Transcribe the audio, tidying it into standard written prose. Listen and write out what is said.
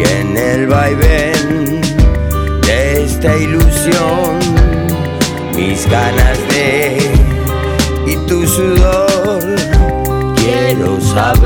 en el vaivén de esta ilusión, mis ganas de y tu sudor, quiero saber